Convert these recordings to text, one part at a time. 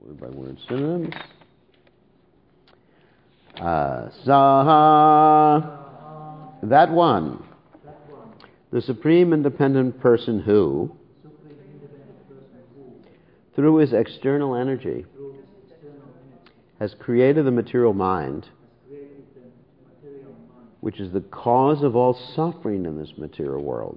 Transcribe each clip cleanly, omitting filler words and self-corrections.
Word by word synonyms. Saha, that one, the Supreme Independent Person who, through his external energy, has created the material mind, which is the cause of all suffering in this material world.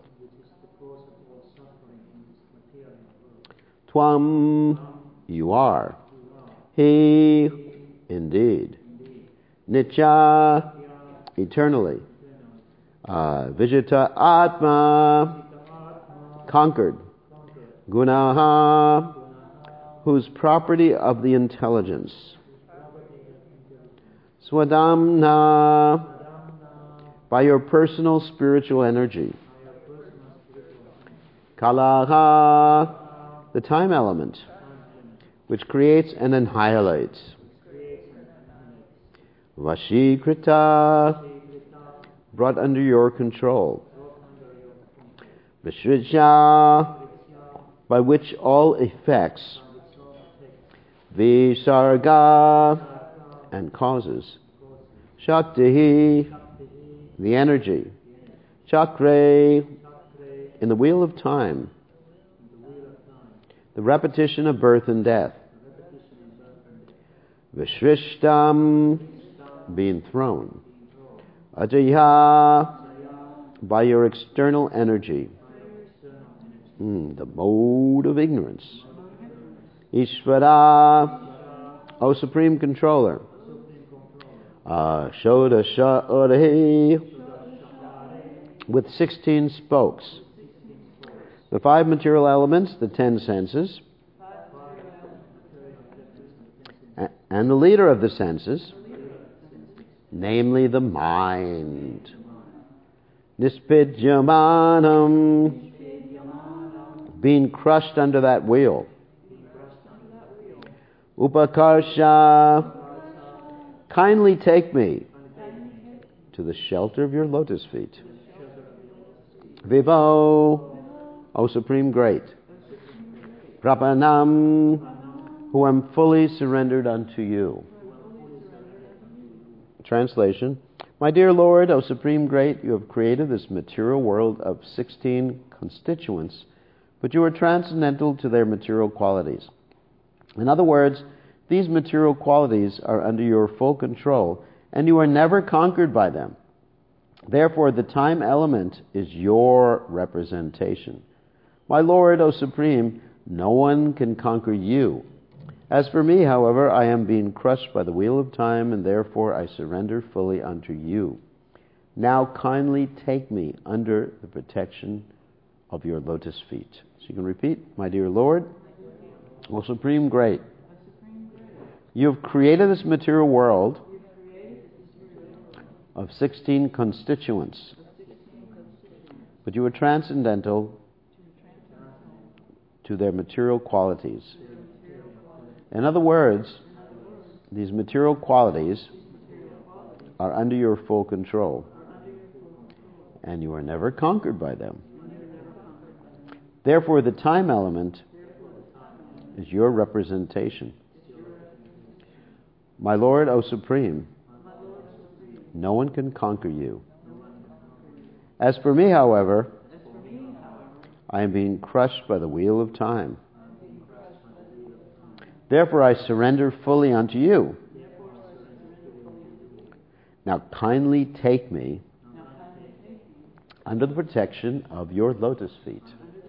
Tvam, you are. He, indeed. Nitya, eternally. Vijita Atma, conquered. Gunaha, whose property of the intelligence. Swadamna, by your personal spiritual energy. Kalaha, the time element, which creates and annihilates. Vashikrita, brought under your control. Vishrija, by which all effects. Visarga, and causes. Shakti, the energy. Chakre, in the wheel of time. The repetition of birth and death. Vishrishtam, being thrown. Ajaya, by your external energy. The mode of ignorance. Ishvara, O Supreme Controller. Shodasha Urahi, with 16 spokes. The 5 material elements, the 10 senses, and the leader of the senses, namely the mind. Nispidyamanam, being crushed under that wheel. Upakarsha, kindly take me to the shelter of your lotus feet. Vivo, O Supreme Great. Prapanam, who am fully surrendered unto you. Translation. My dear Lord, O Supreme Great, you have created this material world of 16 constituents, but you are transcendental to their material qualities. In other words, these material qualities are under your full control, and you are never conquered by them. Therefore, the time element is your representation. My Lord, O Supreme, no one can conquer you. As for me, however, I am being crushed by the wheel of time, and therefore I surrender fully unto you. Now kindly take me under the protection of your lotus feet. So you can repeat, my dear Lord, O Supreme Great, you have created this material world of 16 constituents, but you are transcendental to their material qualities. In other words, these material qualities are under your full control, and you are never conquered by them. Therefore, the time element is your representation. My Lord, O Supreme, no one can conquer you. As for me, however, I am being crushed by the wheel of time. Therefore, I surrender fully unto you. Now kindly take me under the protection of your lotus feet.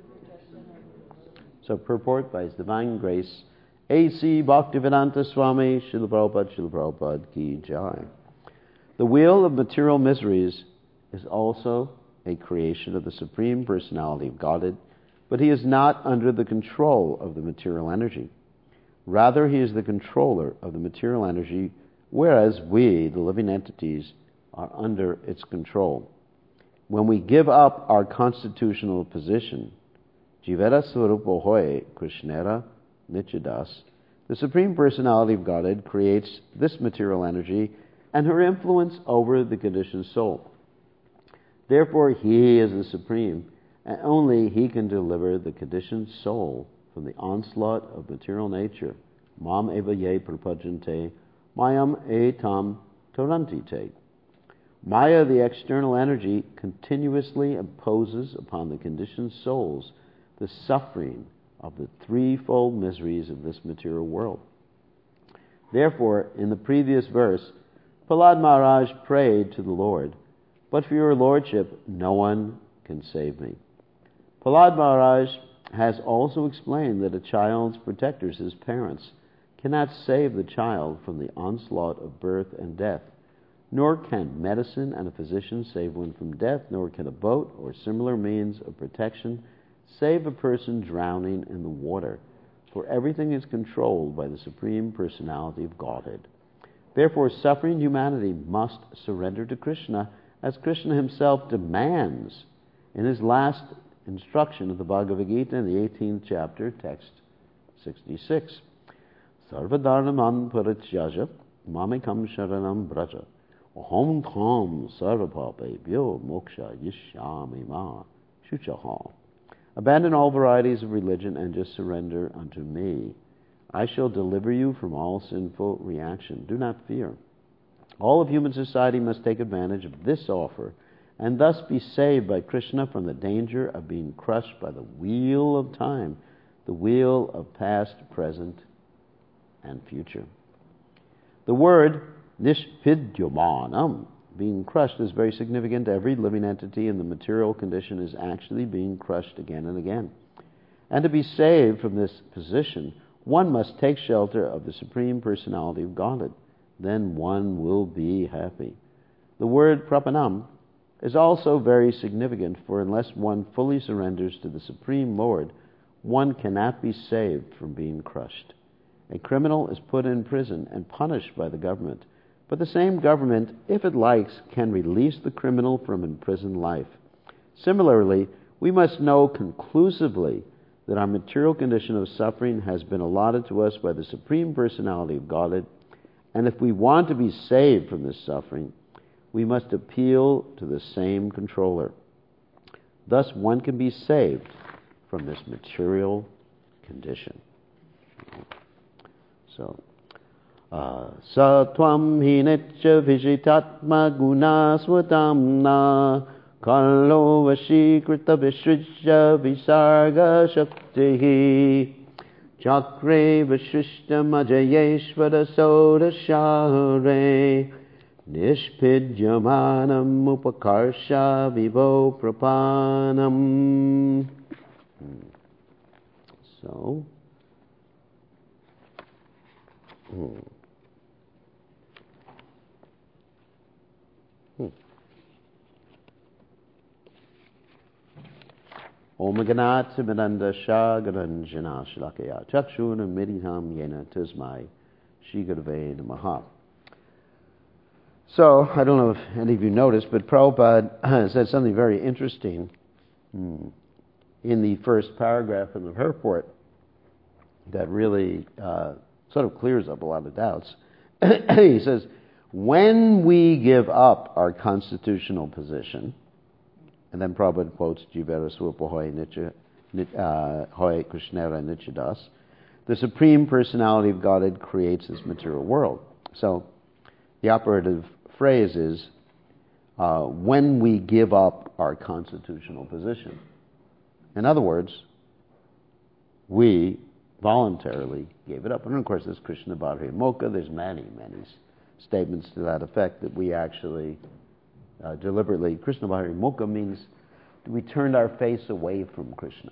So purport by His Divine Grace, A.C. Bhaktivedanta Swami, Srila Prabhupada Ki Jai. The wheel of material miseries is also a creation of the Supreme Personality of Godhead, but He is not under the control of the material energy. Rather, He is the controller of the material energy, whereas we, the living entities, are under its control. When we give up our constitutional position, Jivera Swarupo Hoy Krishnera Nityadas, the Supreme Personality of Godhead creates this material energy and her influence over the conditioned soul. Therefore, He is the Supreme, and only He can deliver the conditioned soul from the onslaught of material nature mam eva ye prapajante, mayam etam torantite. Maya, the external energy, continuously imposes upon the conditioned souls the suffering of the threefold miseries of this material world. Therefore, in the previous verse, Prahlad Maharaj prayed to the Lord, "But for your lordship, no one can save me." Prahlad Maharaj has also explained that a child's protectors, his parents, cannot save the child from the onslaught of birth and death, nor can medicine and a physician save one from death, nor can a boat or similar means of protection save a person drowning in the water, for everything is controlled by the Supreme Personality of Godhead. Therefore, suffering humanity must surrender to Krishna, as Krishna himself demands in his last instruction of the Bhagavad Gita in the 18th chapter, text 66. Sarvadharnam parityaja mamekam sharanam braja aham tham sarvapapebhyo moksha yishyami ma shuchaha. Abandon all varieties of religion and just surrender unto me. I shall deliver you from all sinful reaction. Do not fear. All of human society must take advantage of this offer and thus be saved by Krishna from the danger of being crushed by the wheel of time, the wheel of past, present, and future. The word nishpidyamanam, being crushed, is very significant. Every living entity in the material condition is actually being crushed again and again. And to be saved from this position, one must take shelter of the Supreme Personality of Godhead. Then one will be happy. The word prapanam is also very significant, for unless one fully surrenders to the Supreme Lord, one cannot be saved from being crushed. A criminal is put in prison and punished by the government, but the same government, if it likes, can release the criminal from imprisoned life. Similarly, we must know conclusively that our material condition of suffering has been allotted to us by the Supreme Personality of Godhead, and if we want to be saved from this suffering, we must appeal to the same controller. Thus, one can be saved from this material condition. So, Satvam hinetcha vishitatma gunasvatamna Kallo vashikrita vishrija visarga shaktihi Chakre vishishtam ajayeshvara sodashare Nishpidyamanam upakarsha vivo prapanam. So, Om Ganat Midanda Shagaranjana Shlakaya Chakshuna Midiham Yena Tismai Shigurve Namaha. So, I don't know if any of you noticed, but Prabhupada said something very interesting in the first paragraph of the purport that really sort of clears up a lot of doubts. He says, when we give up our constitutional position, and then Prabhupada quotes Jivera Swapo Hoy Krishnera Nichadas, the Supreme Personality of Godhead creates this material world. So the operative phrase is, when we give up our constitutional position. In other words, we voluntarily gave it up. And of course, there's Krishna Bhadri Mokkha, there's many statements to that effect that we actually deliberately, Krishna Bhadri Mokkha means we turned our face away from Krishna.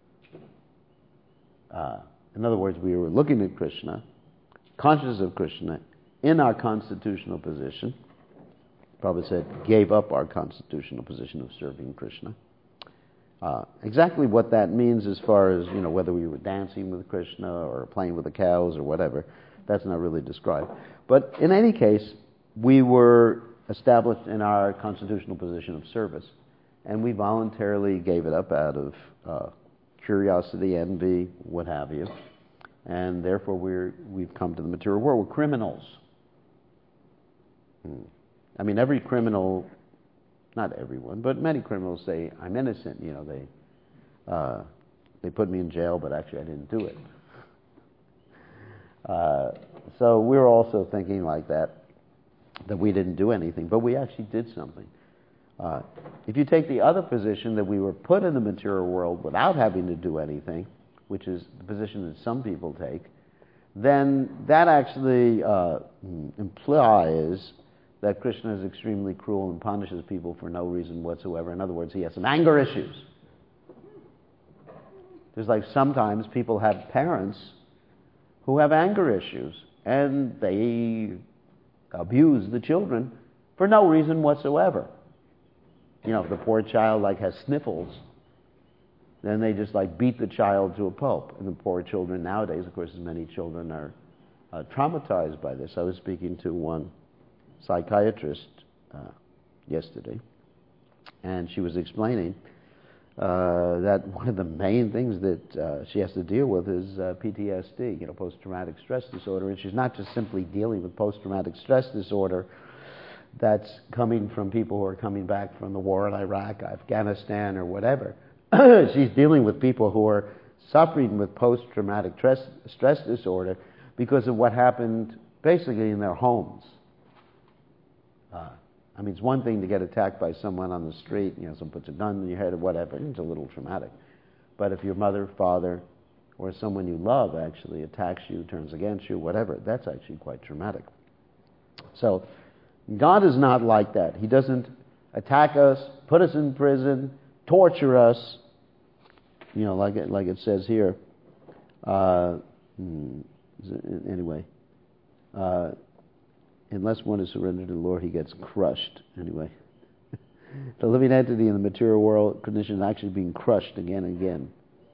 In other words, we were looking at Krishna, conscious of Krishna, in our constitutional position. Prabhupada said, gave up our constitutional position of serving Krishna. Exactly what that means as far as, whether we were dancing with Krishna or playing with the cows or whatever, that's not really described. But in any case, we were established in our constitutional position of service, and we voluntarily gave it up out of curiosity, envy, what have you, and therefore we've come to the material world. We're criminals. I mean, every criminal, not everyone, but many criminals say, I'm innocent. They put me in jail, but actually I didn't do it. So we were also thinking like that we didn't do anything, but we actually did something. If you take the other position that we were put in the material world without having to do anything, which is the position that some people take, then that actually implies that Krishna is extremely cruel and punishes people for no reason whatsoever. In other words, he has some anger issues. There's like sometimes people have parents who have anger issues, and they abuse the children for no reason whatsoever. You know, if the poor child like has sniffles, then they just like beat the child to a pulp. And the poor children nowadays, of course, many children are traumatized by this. I was speaking to one psychiatrist yesterday, and she was explaining that one of the main things that she has to deal with is PTSD, post-traumatic stress disorder. And she's not just simply dealing with post-traumatic stress disorder that's coming from people who are coming back from the war in Iraq, Afghanistan, or whatever. She's dealing with people who are suffering with post-traumatic stress disorder because of what happened basically in their homes. It's one thing to get attacked by someone on the street, someone puts a gun in your head or whatever, it's a little traumatic. But if your mother, father, or someone you love actually attacks you, turns against you, whatever, that's actually quite traumatic. So God is not like that. He doesn't attack us, put us in prison, torture us, like it says here. Anyway. Unless one is surrendered to the Lord, he gets crushed. Anyway. The living entity in the material world condition is actually being crushed again and again.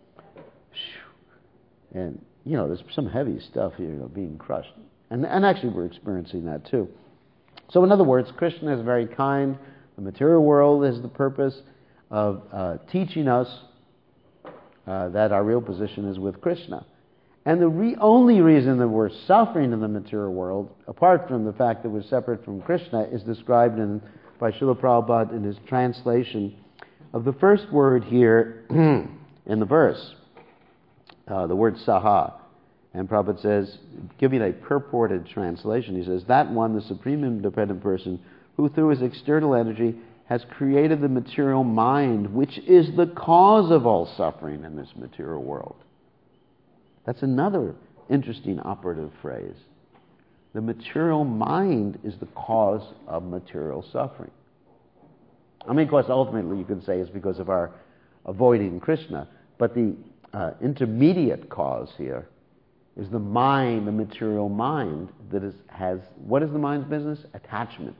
And, there's some heavy stuff here, being crushed. And actually we're experiencing that too. So in other words, Krishna is very kind. The material world is the purpose of teaching us that our real position is with Krishna. And the only reason that we're suffering in the material world, apart from the fact that we're separate from Krishna, is described by Srila Prabhupada in his translation of the first word here in the verse, the word saha. And Prabhupada says, giving a purported translation, he says, that one, the supreme independent person, who through his external energy has created the material mind, which is the cause of all suffering in this material world. That's another interesting operative phrase. The material mind is the cause of material suffering. Of course, ultimately you can say it's because of our avoiding Krishna, but the intermediate cause here is the mind, the material mind, that has, what is the mind's business? Attachment.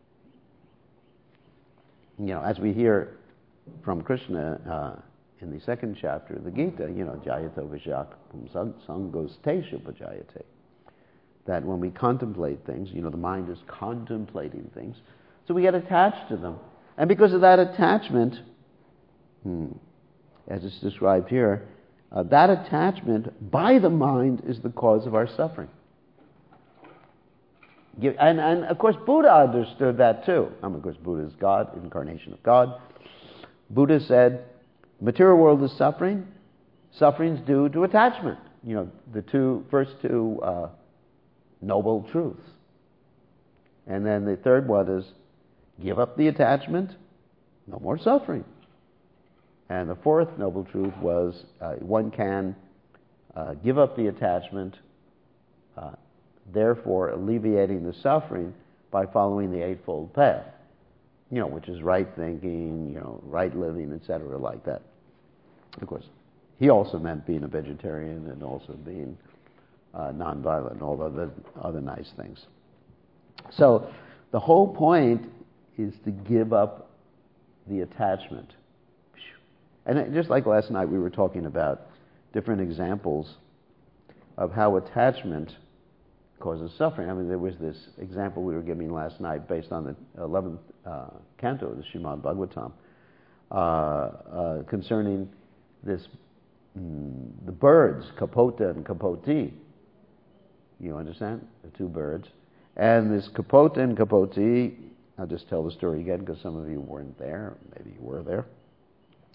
As we hear from Krishna in the second chapter of the Gita, Jayato Vishakapam Sangos Teshu Pajayate. That when we contemplate things, the mind is contemplating things, so we get attached to them. And because of that attachment, as it's described here, that attachment by the mind is the cause of our suffering. And of course, Buddha understood that too. Of course, Buddha is God, incarnation of God. Buddha said, material world is suffering. Suffering's due to attachment. The first two noble truths. And then the third one is, give up the attachment, no more suffering. And the fourth noble truth was, one can give up the attachment, therefore alleviating the suffering by following the Eightfold Path, which is right thinking, right living, etc., like that. Of course, he also meant being a vegetarian and also being nonviolent and all the other nice things. So the whole point is to give up the attachment. And just like last night, we were talking about different examples of how attachment causes suffering. There was this example we were giving last night based on the 11th canto of the Srimad Bhagavatam concerning the birds, Kapota and Kapoti. You understand? The two birds. And this Kapota and Kapoti, I'll just tell the story again because some of you weren't there, maybe you were there.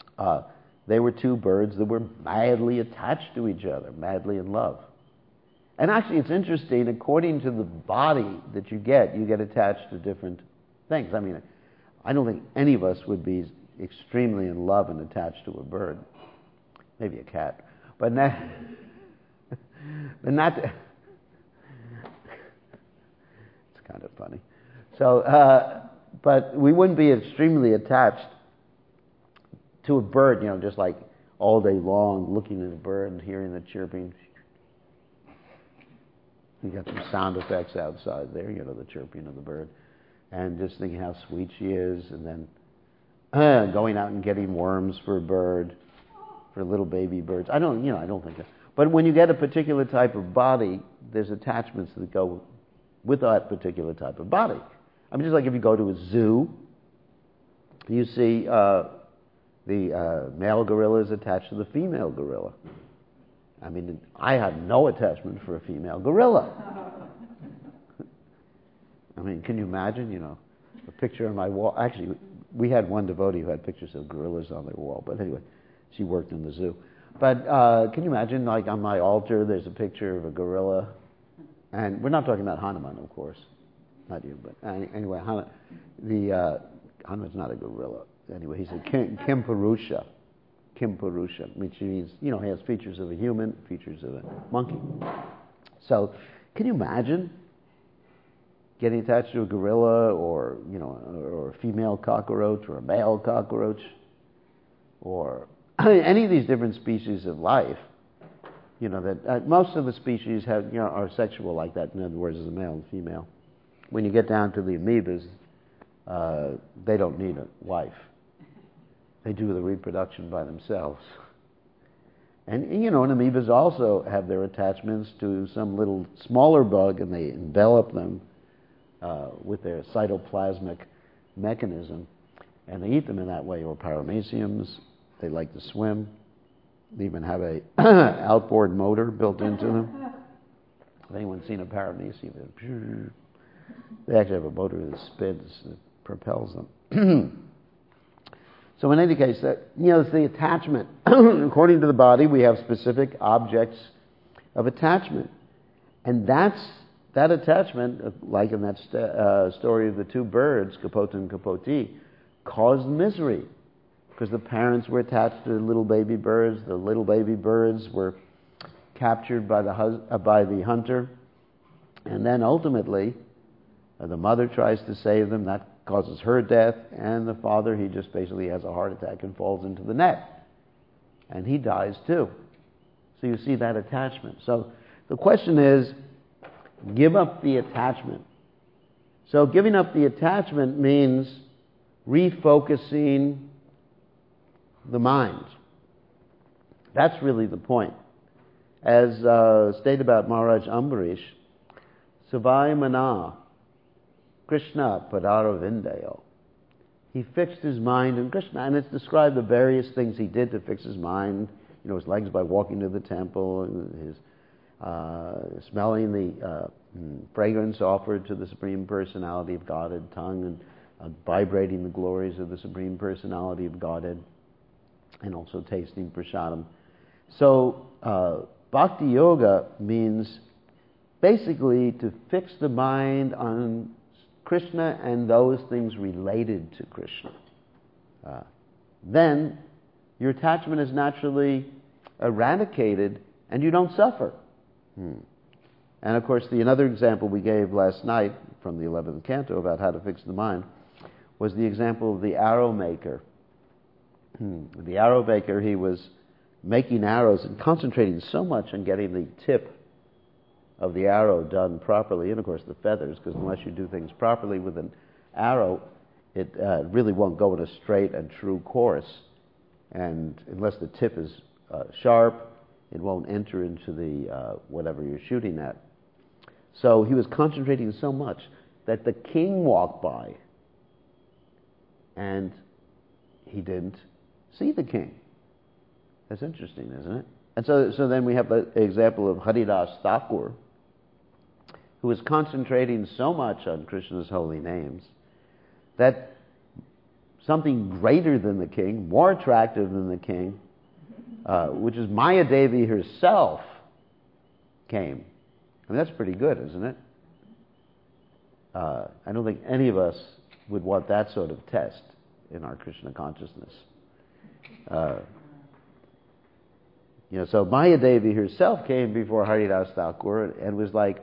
They were two birds that were madly attached to each other, madly in love. And actually, it's interesting, according to the body that you get attached to different things. I mean, I don't think any of us would be extremely in love and attached to a bird. Maybe a cat. But not... it's kind of funny. So, but we wouldn't be extremely attached to a bird, just like all day long looking at a bird and hearing the chirping. You got some sound effects outside there, the chirping of the bird, and just thinking how sweet she is, and then going out and getting worms for a bird, for little baby birds. I don't think that. But when you get a particular type of body, there's attachments that go with that particular type of body. I mean, just like if you go to a zoo, you see the male gorilla is attached to the female gorilla. I mean, I have no attachment for a female gorilla. I mean, can you imagine, a picture on my wall? Actually, we had one devotee who had pictures of gorillas on their wall. But anyway, she worked in the zoo. But can you imagine, like on my altar, there's a picture of a gorilla? And we're not talking about Hanuman, of course. Not you, but anyway, Hanuman's not a gorilla. Anyway, he's a Kimpurusha. Kimpurusha, which means, he has features of a human, features of a monkey. So, can you imagine getting attached to a gorilla or a female cockroach or a male cockroach or any of these different species of life, that most of the species have, are sexual like that. In other words, as a male and female. When you get down to the amoebas, they don't need a wife. They do the reproduction by themselves. And amoebas also have their attachments to some little smaller bug, and they envelop them with their cytoplasmic mechanism, and they eat them in that way. Or parameciums, they like to swim. They even have a outboard motor built into them. Have anyone seen a paramecium? They actually have a motor that spins, that propels them. So in any case, it's the attachment. According to the body, we have specific objects of attachment. And that attachment, like in that story of the two birds, Kapota and Kapoti, caused misery. Because the parents were attached to little baby birds. The little baby birds were captured by the hunter. And then ultimately, the mother tries to save them. That causes her death. And the father, he just basically has a heart attack and falls into the net. And he dies too. So you see that attachment. So the question is, give up the attachment. So giving up the attachment means refocusing the mind. That's really the point. As stated about Maharaj Ambarish, Savai Mana, Krishna Padaravindayo. He fixed his mind in Krishna, and it's described the various things he did to fix his mind. His legs by walking to the temple, and his smelling the fragrance offered to the Supreme Personality of Godhead, tongue, and vibrating the glories of the Supreme Personality of Godhead, and also tasting prasadam. So, Bhakti Yoga means basically to fix the mind on Krishna and those things related to Krishna. Then your attachment is naturally eradicated and you don't suffer. And of course, another example we gave last night from the 11th canto about how to fix the mind was the example of the arrow maker. The arrow maker, he was making arrows and concentrating so much on getting the tip of the arrow done properly, and of course the feathers, because unless you do things properly with an arrow, it really won't go in a straight and true course. And unless the tip is sharp, it won't enter into the whatever you're shooting at. So he was concentrating so much that the king walked by, and he didn't see the king. That's interesting, isn't it? And so then we have the example of Haridas Thakur, who was concentrating so much on Krishna's holy names that something greater than the king, more attractive than the king, which is Maya Devi herself, came I mean, that's pretty good, isn't it? I don't think any of us would want that sort of test in our Krishna consciousness. So Mayadevi herself came before Haridas Thakur and was like,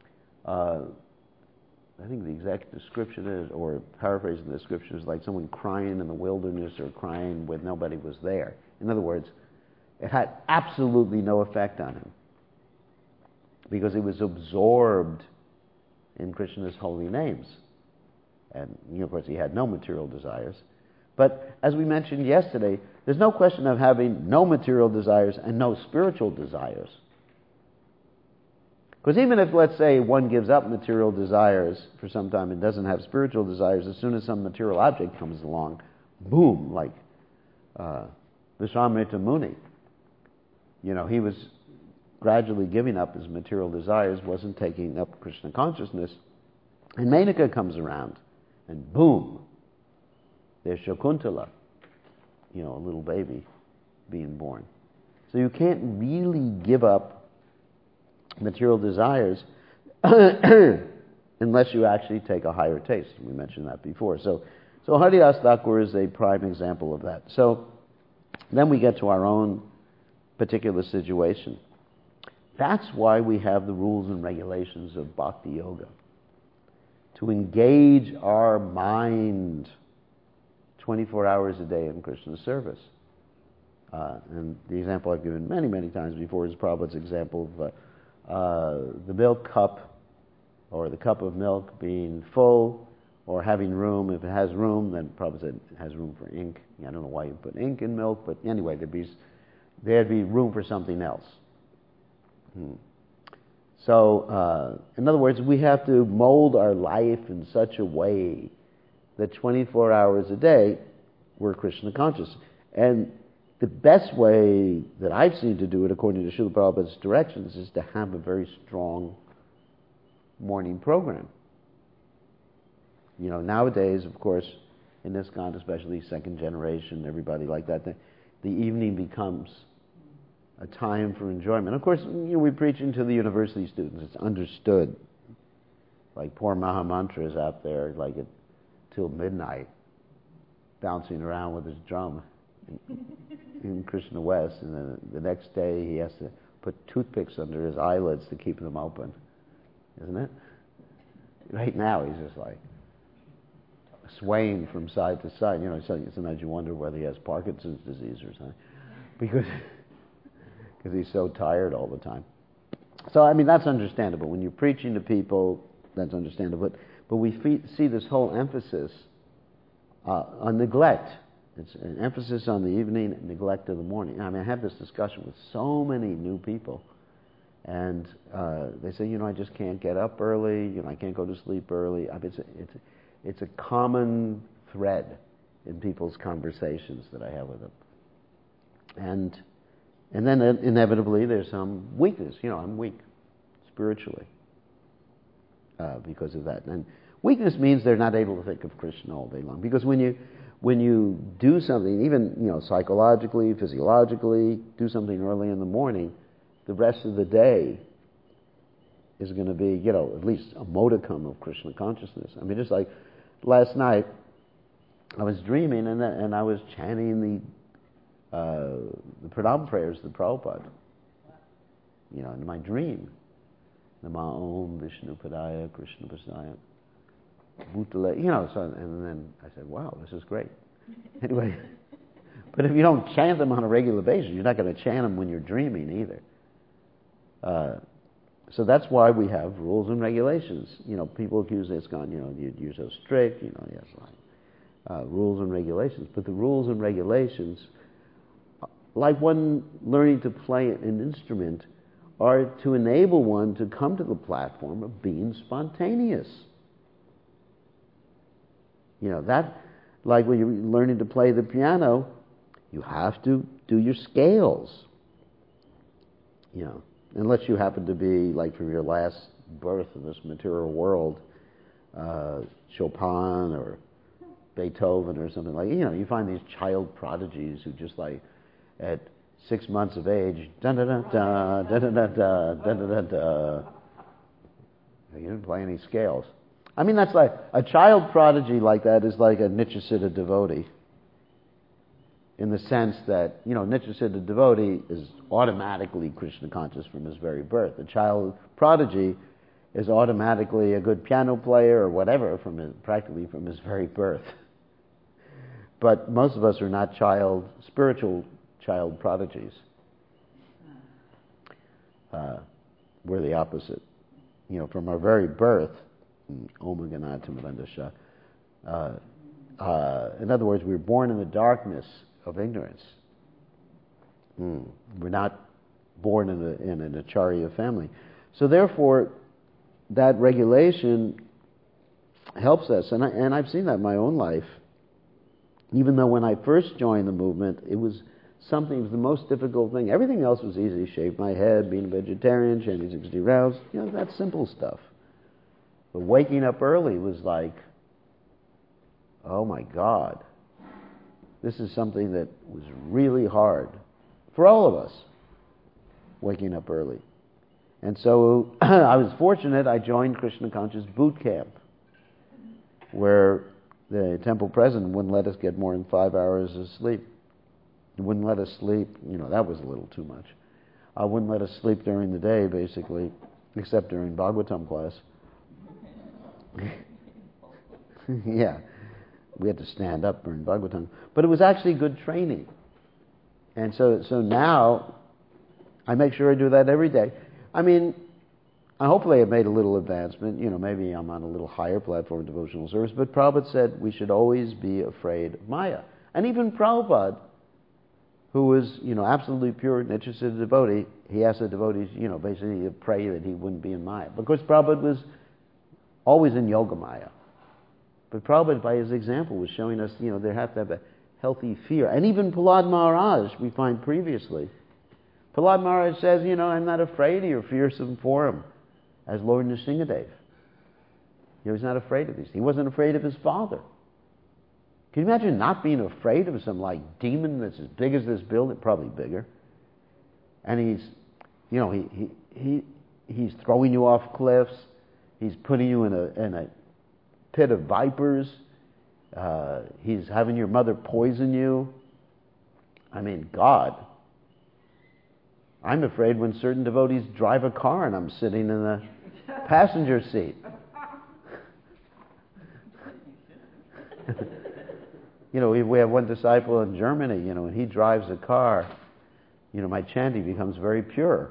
I think the exact description is, or paraphrasing the description is like someone crying in the wilderness or crying when nobody was there. In other words, it had absolutely no effect on him because he was absorbed in Krishna's holy names. And, of course, he had no material desires. But as we mentioned yesterday, there's no question of having no material desires and no spiritual desires. Because even if, let's say, one gives up material desires for some time and doesn't have spiritual desires, as soon as some material object comes along, boom, like Vishwamitra Muni. He was gradually giving up his material desires, wasn't taking up Krishna consciousness. And Menaka comes around, and boom, there's Shakuntala, a little baby being born. So you can't really give up material desires unless you actually take a higher taste. We mentioned that before. So Haridas Thakur is a prime example of that. So then we get to our own particular situation. That's why we have the rules and regulations of Bhakti Yoga. To engage our mind 24 hours a day in Krishna's service. And the example I've given many, many times before is Prabhupada's example of the milk cup, or the cup of milk being full, or having room. If it has room, then Prabhupada said it has room for ink. I don't know why you put ink in milk, but anyway, there'd be room for something else. So, in other words, we have to mold our life in such a way that 24 hours a day, we're Krishna conscious. And the best way that I've seen to do it, according to Srila Prabhupada's directions, is to have a very strong morning program. Nowadays, of course, in ISKCON, especially second generation, everybody like that, the evening becomes a time for enjoyment. Of course, we're preaching to the university students. It's understood. Like poor Mahamantra is out there till midnight, bouncing around with his drum in Krishna West, and then the next day he has to put toothpicks under his eyelids to keep them open, isn't it? Right now he's just like swaying from side to side. Sometimes you wonder whether he has Parkinson's disease or something, because he's so tired all the time. So, that's understandable. When you're preaching to people, that's understandable. But we see this whole emphasis on neglect. It's an emphasis on the evening and neglect of the morning. I have this discussion with so many new people, and they say, I just can't get up early. I can't go to sleep early. It's a common thread in people's conversations that I have with them. And then inevitably there's some weakness. I'm weak spiritually because of that. And weakness means they're not able to think of Krishna all day long. Because when you do something, even psychologically, physiologically, do something early in the morning, the rest of the day is going to be, at least a modicum of Krishna consciousness. Just like last night, I was dreaming and I was chanting the Pranam prayers of Prabhupada, in my dream. Nama Om Vishnu Padaya Krishna Pasaya Bhutale, so, and then I said, wow, this is great. Anyway, but if you don't chant them on a regular basis, you're not going to chant them when you're dreaming either. So that's why we have rules and regulations. People accuse ISKCON, you're so strict, yes, rules and regulations. But the rules and regulations, like one learning to play an instrument, are to enable one to come to the platform of being spontaneous. That, like when you're learning to play the piano, you have to do your scales. Unless you happen to be, like from your last birth in this material world, Chopin or Beethoven or something like, you find these child prodigies who just at 6 months of age, da da da da da da da da da da da, didn't play any scales. I mean, that's like a child prodigy like that is like a Nityasiddha devotee, in the sense that, you know, Nityasiddha devotee is automatically Krishna conscious from his very birth. A child prodigy is automatically a good piano player or whatever practically from his very birth. But most of us are not spiritual child prodigies. We're the opposite. You know, from our very birth, Om Ganatam Randasha. In other words, we were born in the darkness of ignorance. We're not born in an Acharya family. So therefore, that regulation helps us. And I've seen that in my own life. Even though when I first joined the movement, it was the most difficult thing. Everything else was easy. Shave my head, being a vegetarian, chanting 60 rounds. You know, that's simple stuff. But waking up early was like, oh my God. This is something that was really hard for all of us, waking up early. And so I was fortunate, I joined Krishna Conscious Boot Camp, where the temple president wouldn't let us get more than 5 hours of sleep. He wouldn't let us sleep, you know, that was a little too much. Wouldn't let us sleep during the day, basically, except during Bhagavatam class. Yeah, we had to stand up during Bhagavatam. But it was actually good training. And so now, I make sure I do that every day. I mean, hopefully I've made a little advancement. You know, maybe I'm on a little higher platform of devotional service. But Prabhupada said we should always be afraid of Maya. And even Prabhupada, who was, you know, absolutely pure Nityasiddha devotee, he asked the devotees, you know, basically to pray that he wouldn't be in Maya. Because Prabhupada was always in Yoga Maya. But Prabhupada, by his example, was showing us, you know, they have to have a healthy fear. And even Prahlad Maharaj, we find previously, Prahlad Maharaj says, you know, I'm not afraid of your fearsome form as Lord Nrsingadev. He was not afraid of these. He wasn't afraid of his father. Can you imagine not being afraid of some like demon that's as big as this building, probably bigger? And he's, you know, he's throwing you off cliffs. He's putting you in a pit of vipers. He's having your mother poison you. I mean, God. I'm afraid when certain devotees drive a car and I'm sitting in the passenger seat. You know, we have one disciple in Germany, you know, when he drives a car, you know, my chanting becomes very pure.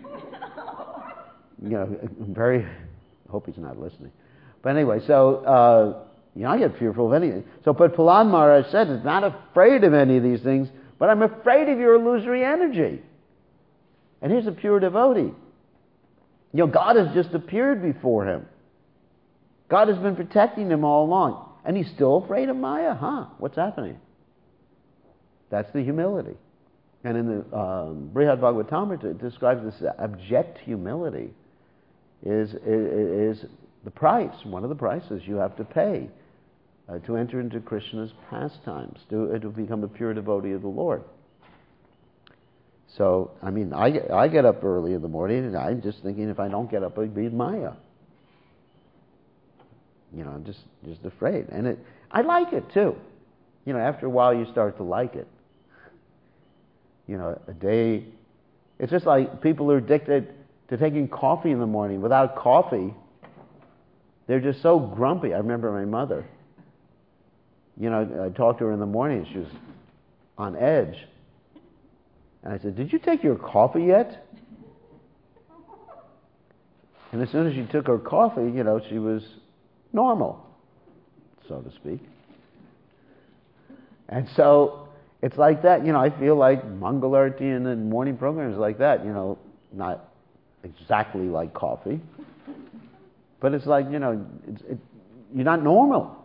You know, I hope he's not listening. But anyway, so, you know, I get fearful of anything. So, but Prahlad Maharaj said, I'm not afraid of any of these things, but I'm afraid of your illusory energy. And here's a pure devotee. You know, God has just appeared before him. God has been protecting him all along. And he's still afraid of Maya, What's happening? That's the humility. And in the Brihad Bhagavatamrita, it describes this abject humility is the price, one of the prices you have to pay to enter into Krishna's pastimes, to become a pure devotee of the Lord. So, I mean, I get up early in the morning, and I'm just thinking if I don't get up, I'd be Maya. You know, I'm just afraid. And I like it, too. You know, after a while, you start to like it. You know, a day... It's just like people are addicted to taking coffee in the morning. Without coffee, they're just so grumpy. I remember my mother. You know, I talked to her in the morning. She was on edge. And I said, did you take your coffee yet? And as soon as she took her coffee, you know, she was normal, so to speak. And so it's like that. You know, I feel like Mangalarti and the morning programs like that, you know, not exactly like coffee. But it's like, you know, you're not normal.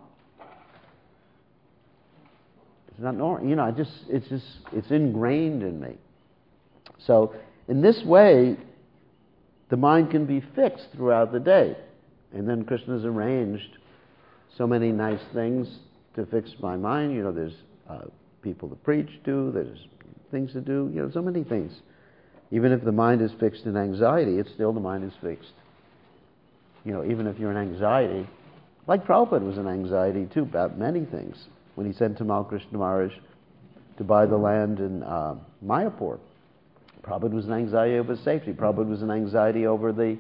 It's not normal. You know, it's ingrained in me. So in this way, the mind can be fixed throughout the day. And then Krishna's arranged so many nice things to fix my mind. You know, there's people to preach to, there's things to do, you know, so many things. Even if the mind is fixed in anxiety, it's still the mind is fixed. even if you're in anxiety, like Prabhupada was in anxiety too about many things. When he sent Tamal Krishna Maharaj to buy the land in Mayapur, Prabhupada was in anxiety over safety. Prabhupada was in anxiety over the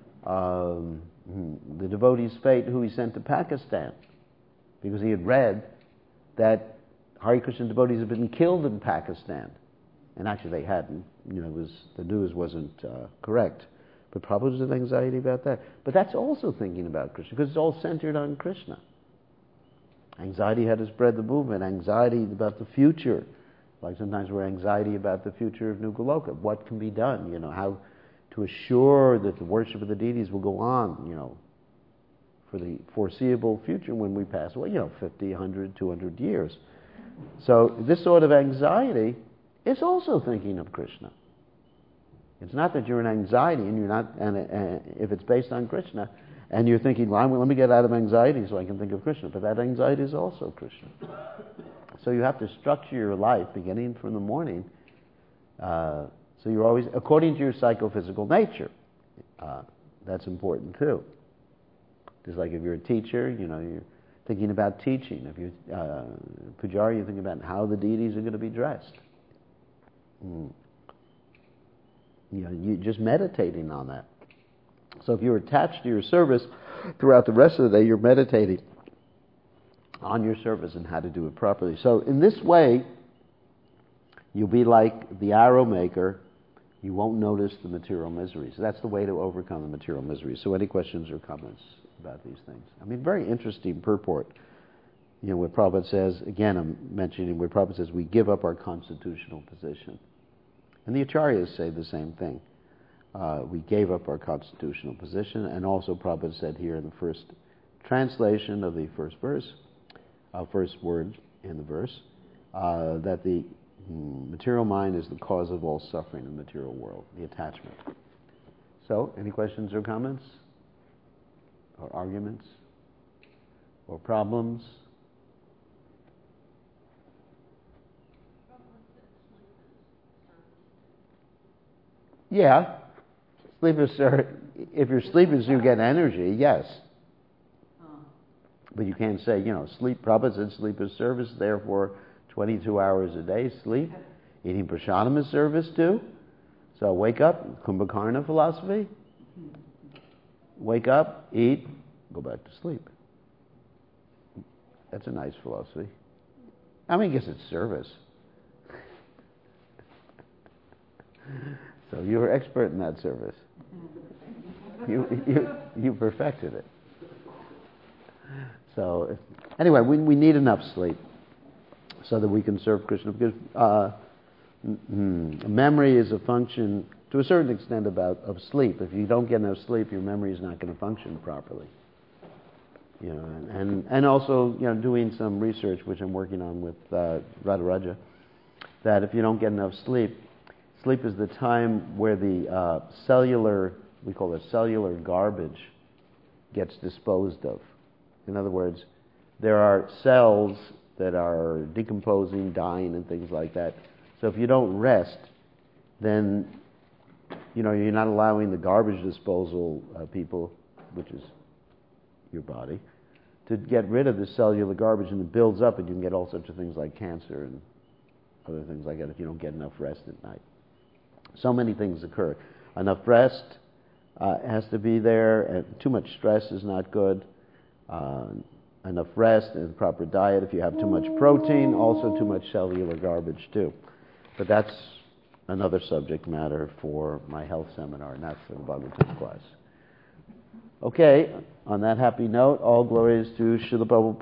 devotee's fate who he sent to Pakistan, because he had read that Hare Krishna devotees had been killed in Pakistan. And actually they hadn't. The news wasn't correct. But Prabhupada was in anxiety about that. But that's also thinking about Krishna, because it's all centered on Krishna. Anxiety had to spread the movement. Anxiety about the future. Like sometimes we're anxiety about the future of New Goloka. What can be done? How to assure that the worship of the deities will go on, for the foreseeable future when we pass away, 50, 100, 200 years. So this sort of anxiety is also thinking of Krishna. It's not that you're in anxiety and you're not, and if it's based on Krishna, and you're thinking, well, let me get out of anxiety so I can think of Krishna. But that anxiety is also Krishna. So you have to structure your life beginning from the morning. So you're always, according to your psychophysical nature. That's important too. Just like if you're a teacher, you're thinking about teaching. If you're Pujari, you're thinking about how the deities are going to be dressed. You're just meditating on that. So if you're attached to your service throughout the rest of the day, you're meditating on your service and how to do it properly. So in this way, you'll be like the arrow maker. You won't notice the material miseries. That's the way to overcome the material miseries. So any questions or comments about these things? Very interesting purport. Where Prabhupada says, again, I'm mentioning where Prabhupada says, we give up our constitutional position. And the Acharyas say the same thing. We gave up our constitutional position, and also Prabhupada said here in the first translation of the first word in the verse, that the material mind is the cause of all suffering in the material world, the attachment. So, any questions or comments? Or arguments? Or problems? Yeah. Sleep is, if you're sleeping so you get energy, yes. But you can't say, sleep, Prabhupada said sleep is service, therefore 22 hours a day sleep. Eating prasadam is service too. So wake up, Kumbhakarna philosophy. Wake up, eat, go back to sleep. That's a nice philosophy. I guess it's service. So you're expert in that service. You perfected it. So anyway, we need enough sleep so that we can serve Krishna, because memory is a function to a certain extent of sleep. If you don't get enough sleep, your memory is not going to function properly. And also doing some research, which I'm working on with Radharaja, that if you don't get enough sleep is the time where the we call it cellular garbage, gets disposed of. In other words, there are cells that are decomposing, dying, and things like that. So if you don't rest, then you're not allowing the garbage disposal people, which is your body, to get rid of the cellular garbage, and it builds up, and you can get all sorts of things like cancer and other things like that if you don't get enough rest at night. So many things occur. Enough rest has to be there, and too much stress is not good. Enough rest and proper diet. If you have too much protein, also too much cellular garbage too. But that's another subject matter for my health seminar, not for the Bhagavatam class. Okay, on that happy note, all glories to Srila Prabhupada.